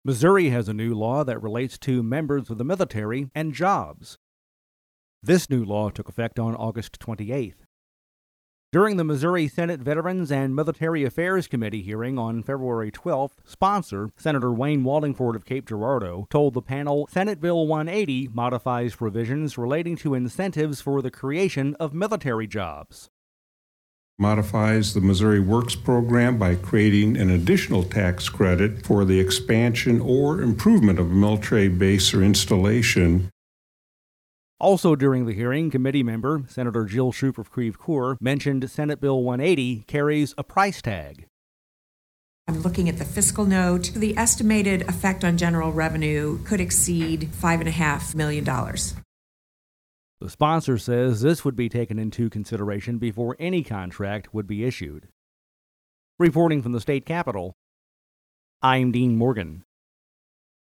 Missouri has a new law that relates to members of the military and jobs. This new law took effect on August 28th. During the Missouri Senate Veterans and Military Affairs Committee hearing on February 12th, sponsor, Senator Wayne Wallingford of Cape Girardeau, told the panel Senate Bill 180 modifies provisions relating to incentives for the creation of military jobs. Modifies the Missouri Works program by creating an additional tax credit for the expansion or improvement of a military base or installation. Also during the hearing, committee member Senator Jill Shoup of Creve Coeur mentioned Senate Bill 180 carries a price tag. I'm looking at the fiscal note. The estimated effect on general revenue could exceed $5.5 million. The sponsor says this would be taken into consideration before any contract would be issued. Reporting from the state capitol, I'm Dean Morgan.